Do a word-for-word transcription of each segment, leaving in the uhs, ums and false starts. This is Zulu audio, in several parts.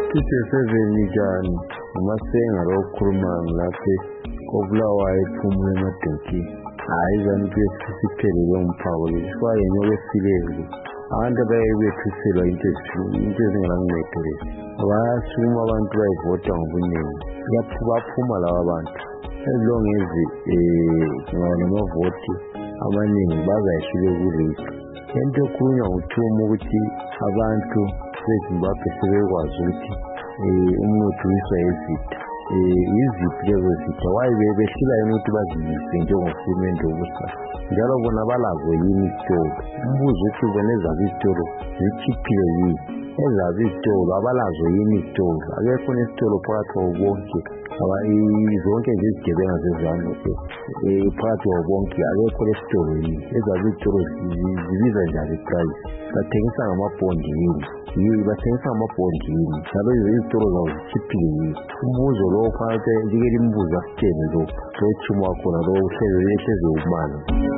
Studio seven njani umasenga lokukhuluma ngilapha kobulawayo ephumule emadonki hayi zaniphe sisiphelele umphako lesifake nyokwesibili abantu abayebethuselwa into into ezingalanginedele bayasuma abantu bayivota ngobuningi baphuma laba bantu as long as namavoti amaningi bazayishile kulezi into ekhulunywa nguthuma ukuthi abantu beZimbabwe sebekwazi ukuthi umuntu uyiswa izitha iziphi lezo zitha waye behlila ukuthi baziyise njengorhulumente wobusa njalo bona balazo yini isitolo umbuzo uthi bona ezazi isitolo zikhiphile yini ezazi isitolo abalazo yini isitolo akekho nesitolo phakathi kwabo bonke zonke nje izigebenga zezano phakathi kwabo bonke akekho lesitolo yini ezazi isitolo zibiza njani iprice bathengisa ngamabhondi yini yini bathengisa ngamabhondi yini njalo izitolo zawo zikhiphile yini umbuzo lo phakathi njike limbuzo asitshene lo lothuma khona lo uhlelo yehleze umana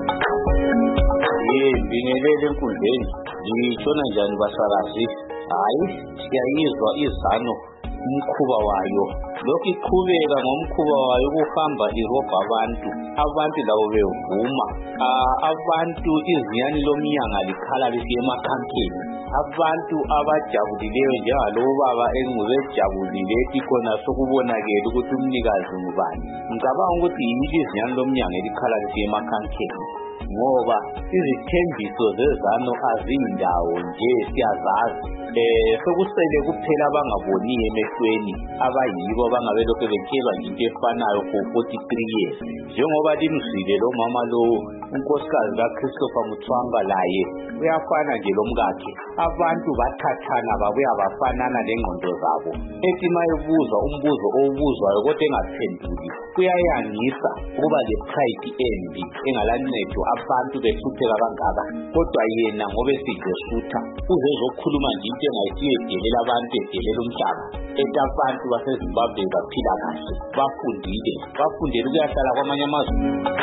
Bingelele enkundleni ngitshona njani basakazi hayi siyayizwa izano umkhuba wayo lokhu iqhubeka ngomkhuba wayo ukuhamba irobha abantu abantu labo bevuma abantu izinyani lomnyanga likhala lisiya emakhampeni abantu abajabulileyo njengalowo baba engubejabulile ikhona sokubonakala ukuthi umnikazi ngubani ngicabanga ukuthi yini izinyani lomnyanga likhala lisiya emakhampeni ngoba izithembiso zezano aziyindawo nje siyazazi eh sokusele kuphela abangaboni emehlweni abayibo bangabe lokho bekelwa into efanayo for forty-three years njengoba limzile lo mama lo unkosikazi kaChristopher Mutswanga laye uyafana nje lomkakhe abantu bathathana babuya bafanana lengqondo zabo ethi mayebuzwa umbuzo owubuzwayo kodwa engaphenduli kuyayangisa kuba le pride embi engalancedo abantu behlupheka kangaka kodwa yena ngobe sidesutha uzezokhuluma nje into engayisiyedelela abantu edelela umhlaba ethi abantu baseZimbabwe baphila kahle bafundile bafundele ukuyahlala kwamanye amazwe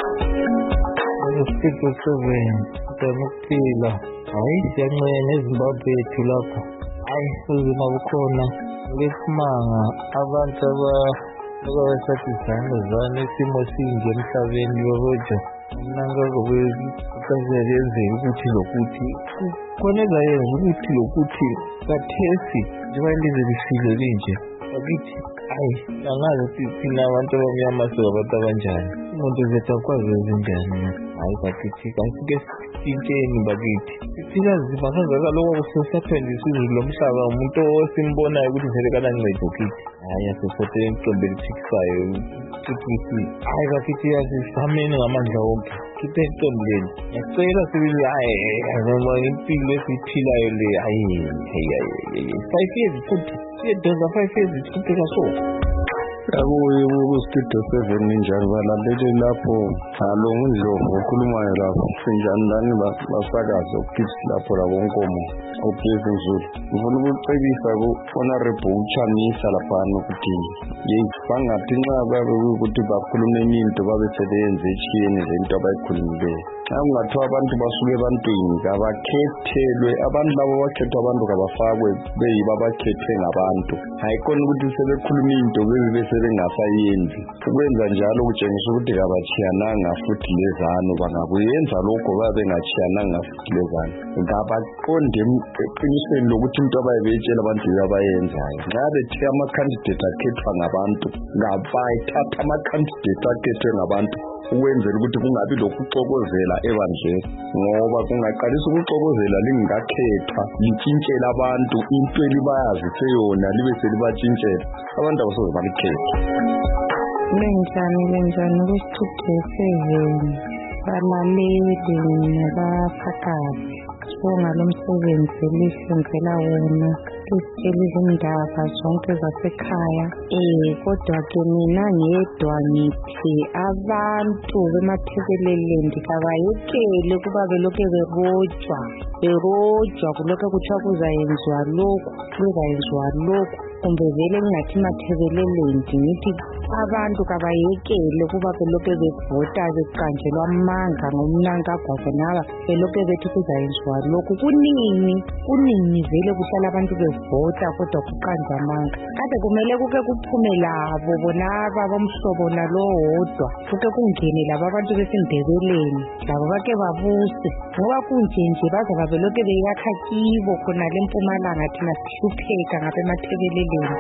Studio seven ukuphila hayi siyancane eZimbabwe ethu lapha hayi uzima bukhona lesimanga abantu abasathizana zane isimo sinje emhlabeni baboja mnanga ngokwezikazele yenzeka ukuthi lokuthi koneza yenza ukuthi lokuthi kathesi njengoba ilizwe lifile linje bakithi hayi angazi ukuthi thina abantu abamnyama abantu abanjani umuntu zethu akwazi ezinjani hayi bakithi kasike sintsheni bakithi thina zibakazaka lokho kusesaphendisa izulu lomhlaba umuntu osimbonayo ukuthi selekana ncedo kithi hayi asesothe intombi elithikisayo ukuthi hayi bakithi yasisameni ngamandla wonke kithi intombi leni ngicela sibili hayi ngoba impilo esiphilayo le hayi hayi five years futhi siyedoza five years futhi kaso abuye ku-Studio seven njani balalele lapho halo ngundlovu okhulumayo lapho sinjani lani basakazi okukithi lapho labonkomo uPlezi Zulu ngifuna ukucebisa ku-Honorable Uchamisa laphana ukuthi yeyi bangathi nxa babe ukuthi bakhulume into babe sebenze etshiyene lento abayikhulumileyo ungathiwa abantu basuke ebantwini kabakhethelwe abantu labo bakhethwa abantu kabafakwe beyibo abakhethwe ngabantu hayikhona ukuthi sebekhuluma into bebe besebengasayenzi ukwenza njalo kutshengisa ukuthi kabatshiyananga futhi lezano bangakuyenza lokho babe bengatshiyananga futhi lezano ngabaqonde eqinisweni lokuthi into abayebetshela abantu abayenzayo nxa bethi ama-candidate akhethwa ngabantu ngabayithatha ama-candidate akhethwe ngabantu ukwenzela ukuthi kungabi lokuxokozela ebandleni ngoba kungaqalisa ukuxokozela lingakakhethwa litshintshela abantu into elibayazi seyona libe selibatshintshela abantu abasoze balikhethe Benjani benjani kwi-Studio seven balaleli nabaphakathi sibonga lo msebenzi elisenzela wona lisitshela izindaba zonke zasekhaya eh kodwa ke mina ngedwa ngithi abantu bemathekeleleni kabayekele kuba belokhu berojwa berojwa kulokho kuthiwa kuzayenziwa lokhu kuzayenziwa lokhu kumbe vele ngingathi mathebeleleni ngithi abantu kabayekele ukuba beloke bevota beqanjelwa amanga ngomnankagwava naba beloke bethi kuzayenziwa lokhu. Kuningi kuningi vele kuhlala abantu bevota kodwa kuqanjwa amanga. Kade kumele kuke kuphume labo bonaba bomhlobo nalo wodwa kuke kungene labo abantu besindebeleni labo bake babuse ngoba kunje nje bazaba beloke beyakha kibo khona leMpumalanga thina sihlupheka ngabe emathebeleleni.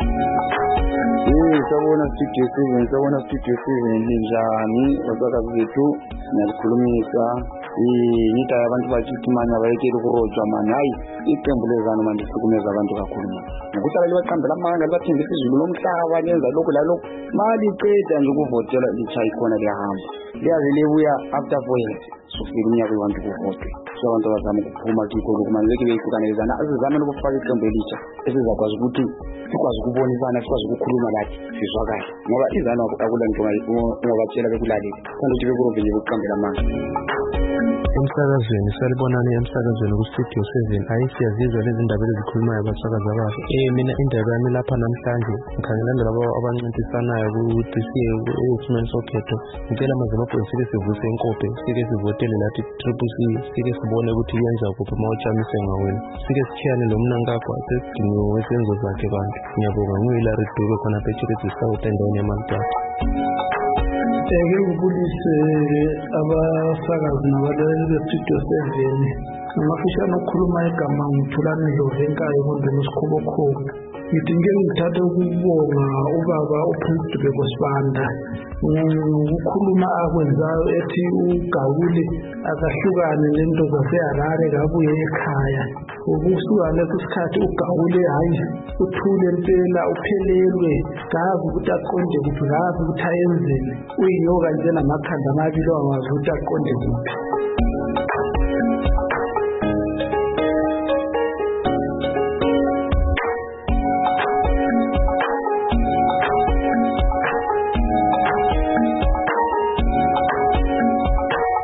Eh sabona studio seven sabona studio seven njani wasakazi bethu nalikhulumisa yita abantu bakithi manje abayekeli kurojwa manje hayi iqembu lezana manje sikumenza abantu kakhulu manje ngokuhlala libaqambela amanga libathembisa izulu lomhlaba lenza lokhu lalokhu mali iqeda nje ukuvotela lichayi khona liyahamba liyaze libuya after four years sofika iminyaka abantu kuvote so abantu bazama ukuphuma kikho lokumanzeke beyihlukanezana azizame lokufaka iqembu elisha esizakwazi ukuthi sikwazi ukubonisana sikwazi ukukhuluma lathi sizwakala ngoba izana akulanto ngobatshela bekulaleli kanti ukuthi bekurobile ukuqambela amanga. Emsakazweni salibonani emsakazweni ku studio seven ayisiyazizwa lezi ndaba ezikhulumayo abasakazi abazo. Eh mina indaba yami lapha namhlanje ngikhangelana labo abancintisanayo ukuthi siye eSimeni Sokhetho ngicela amazemapho sike sivuse inkophe sike sivotele lathi triple C sike sibone ukuthi yenza kuphi mawutshamise ngawena sike sichiyane lo mnankagwa sesidingiwe wesenzo zakhe bantu. Ngiyabonga nguyilari Dube khona phecelezi South endaweni eMalta. Eke ngibulise abasakazi nabalaleli bestudio seven ngimafishane ukukhuluma igama ngithulani Dlovenkayi enkondlweni uSikhobokhobo. Ngidinge ngithathe ukubonga ubaba uPrince Dube Sibanda ukukhuluma akwenzayo ethi uGawule akahlukane nento zaseHarare kabuye ekhaya. Ukusuka leso sikhathi uGawule hayi uthule impela uphelelwe kazi ukuthi aqonde kuphi kazi ukuthi ayenzeni uyinyoka nje namakhanda amabili awazi ukuthi aqonde kuphi.